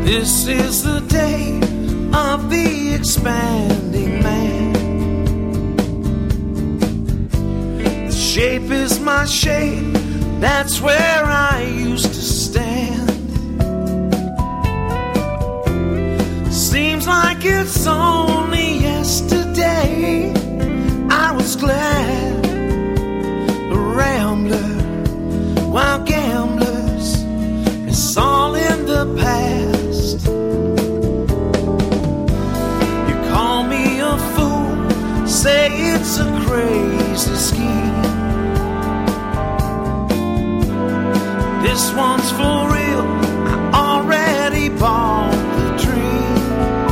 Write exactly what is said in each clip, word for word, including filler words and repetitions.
This is the day of the expanding man. The shape is my shape, that's where I used to stand. Seems like it's only yesterday I was glad. A rambler, wild gamblers, it's all in the past. You call me a fool, say it's a crazy scheme. This one's for real, I already bought the dream.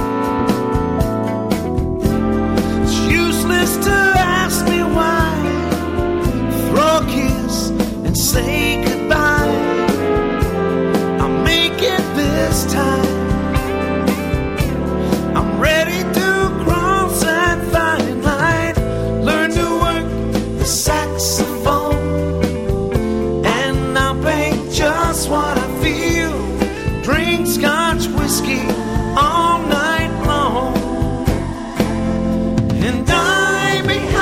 It's useless to ask me why. Throw a kiss and say goodbye. I'll make it this time. I'm ready to cross that fine line. Learn to work the saxophone, and I'll paint just what I feel. Drink scotch whiskey all night long, and I may